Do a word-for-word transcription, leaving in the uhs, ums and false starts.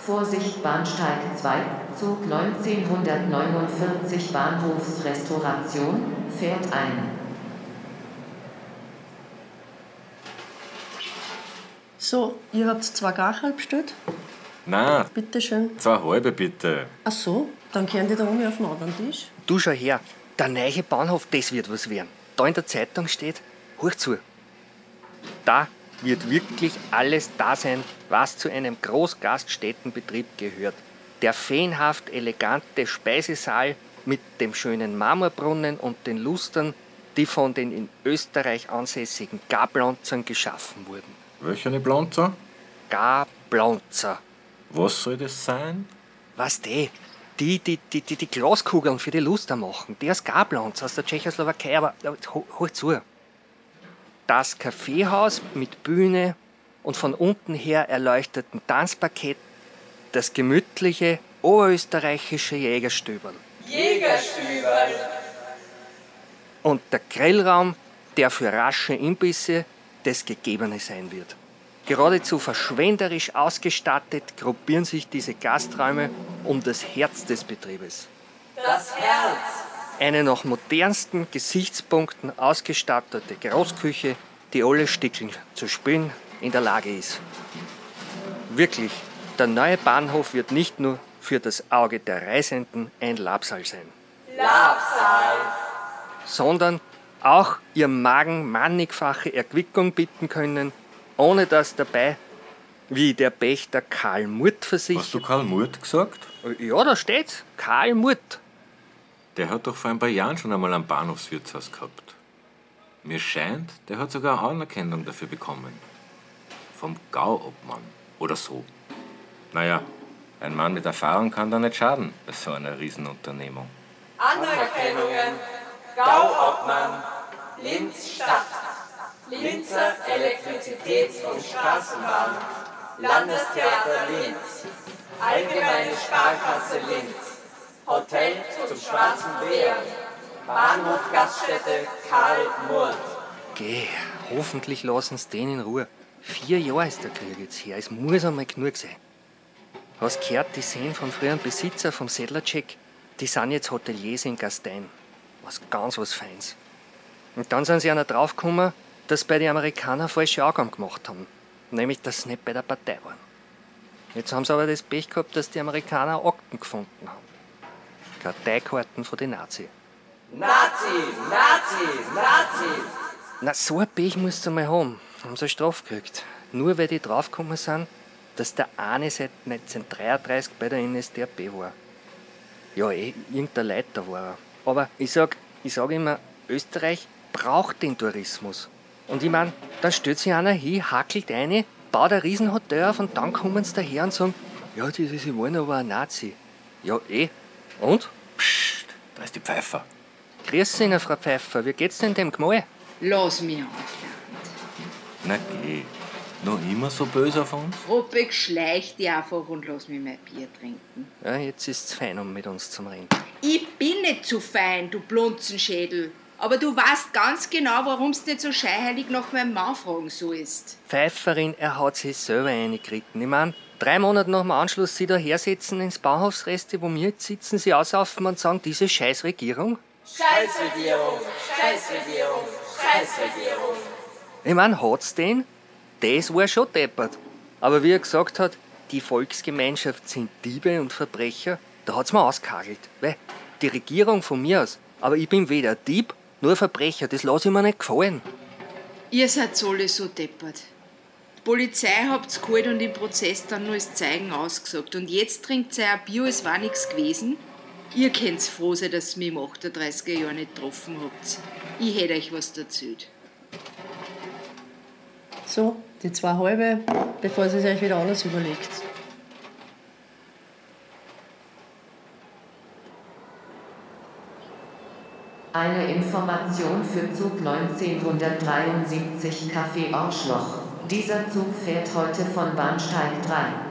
Vorsicht Bahnsteig zwei, Zug neunzehnhundertneunundvierzig Bahnhofsrestauration, fährt ein. So, ihr habt zwei Gacherl bestellt? Nein, Bitte schön. zwei halbe bitte. Ach so, dann kehren die da oben auf den anderen Tisch. Du schau her, der neue Bahnhof, das wird was werden. Da in der Zeitung steht, hör zu. Da wird wirklich alles da sein, was zu einem Großgaststättenbetrieb gehört. Der feenhaft elegante Speisesaal mit dem schönen Marmorbrunnen und den Lustern, die von den in Österreich ansässigen Gablonzern geschaffen wurden. Welche Blonzer? Gablonzer. Was soll das sein? Was die? Die, die, die, die, die Glaskugeln für die Luster machen. Die aus Gablonz, aus der Tschechoslowakei, aber hol zu. Das Kaffeehaus mit Bühne und von unten her erleuchteten Tanzparkett, das gemütliche oberösterreichische Jägerstüberl. Jägerstüberl! Und der Grillraum, der für rasche Imbisse das Gegebene sein wird. Geradezu verschwenderisch ausgestattet gruppieren sich diese Gasträume um das Herz des Betriebes. Das Herz! Eine nach modernsten Gesichtspunkten ausgestattete Großküche, die alle Stickeln zu spielen in der Lage ist. Wirklich, der neue Bahnhof wird nicht nur für das Auge der Reisenden ein Labsal sein. Labsal! Sondern auch ihrem Magen mannigfache Erquickung bieten können, ohne dass dabei, wie der Pächter Karl Murt versichert... Hast du Karl Murt gesagt? Ja, da steht's. Karl Murt. Der hat doch vor ein paar Jahren schon einmal ein Bahnhofswirtshaus gehabt. Mir scheint, der hat sogar Anerkennung dafür bekommen. Vom Gauobmann oder so. Naja, ein Mann mit Erfahrung kann da nicht schaden bei so einer Riesenunternehmung. Anerkennungen, Gauobmann, Linz Stadt, Linzer Elektrizitäts- und Straßenbahn, Landestheater Linz, Allgemeine Sparkasse Linz, Hotel zum Schwarzen Bär, Bahnhof Gaststätte Karl Murt. Geh, hoffentlich lassen sie den in Ruhe. Vier Jahre ist der Krieg jetzt her, es muss einmal genug sein. Hast gehört, die Seen von früheren Besitzer vom Sedlacek, die sind jetzt Hoteliers in Gastein. Was ganz was Feins. Und dann sind sie einer draufgekommen, dass bei den Amerikanern falsche Angaben gemacht haben. Nämlich, dass sie nicht bei der Partei waren. Jetzt haben sie aber das Pech gehabt, dass die Amerikaner Akten gefunden haben. Karteikarten von den Nazis. Nazis, Nazis, Nazis! Na, so ein Pech musst du mal haben. Haben sie eine Strafe gekriegt. Nur weil die draufgekommen sind, dass der eine seit neunzehnhundertdreiunddreißig bei der N S D A P war. Ja, eh, irgendein Leiter war er. Aber ich sag, ich sag immer, Österreich braucht den Tourismus. Und ich mein, dann stellt sich einer hin, hackelt eine, baut ein Riesenhotel auf und dann kommen sie daher und sagen, ja, die, die wollen aber ein Nazi. Ja, eh. Und? Psst, da ist die Pfeifer. Grüß Ihnen, Frau Pfeiffer, wie geht's denn dem Gmal? Lass mich an, Na geh, noch immer so böse auf uns? Ruppig, schleich dich einfach und lass mich mein Bier trinken. Ja, jetzt ist's fein, um mit uns zu reden. Ich bin nicht zu fein, du Blunzenschädel. Aber du weißt ganz genau, warum du nicht so scheinheilig nach meinem Mann fragen sollst. Pfeiferin, er hat sich selber eingeritten. Ich mein, drei Monate nach dem Anschluss sie da hersetzen ins Bahnhofsreste, wo wir jetzt sitzen, sie aussaufen und sagen, diese Scheißregierung? Scheißregierung, Scheißregierung, Scheißregierung. Ich mein, hat's den? Das war schon deppert. Aber wie er gesagt hat, die Volksgemeinschaft sind Diebe und Verbrecher, da hat's mir ausgehagelt. Weil die Regierung von mir aus, aber ich bin weder Dieb, nur Verbrecher, das lass ich mir nicht gefallen. Ihr seid alle so deppert. Die Polizei habt's geholt und im Prozess dann nur als Zeugen ausgesagt. Und jetzt trinkt ihr ein Bier, als war nichts gewesen. Ihr könnt's froh sein, dass ihr mich im achtunddreißiger Jahr nicht getroffen habt. Ich hätte euch was erzählt. So, die zwei halbe, bevor ihr es euch wieder anders überlegt. Eine Information für Zug neunzehnhundertdreiundsiebzig Café Orschloch. Dieser Zug fährt heute von Bahnsteig drei.